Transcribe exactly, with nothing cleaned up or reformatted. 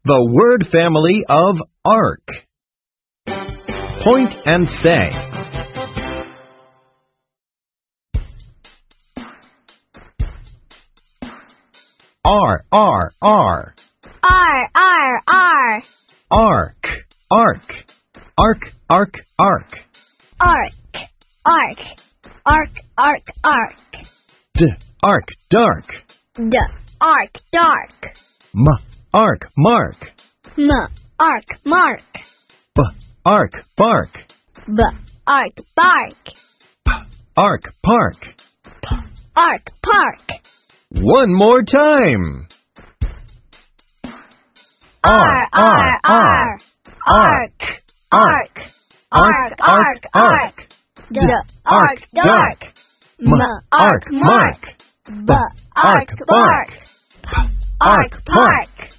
The word family of ark. Point and say. R, R, R. R, R, R. Ark, ark. Ark, ark, ark. Ark, ark. Ark, ark, ark. D, ark, dark. D, ark, dark. M, ark, mark. M, ark, mark. B, ark, bark. B, ark, bark. P, ark, park. P, ark, park. One more time. R, R, R. Ark, ark. Ark, ark, ark. D, ark, dark. M, ark, mark. B, ark, bark. P, ark, park.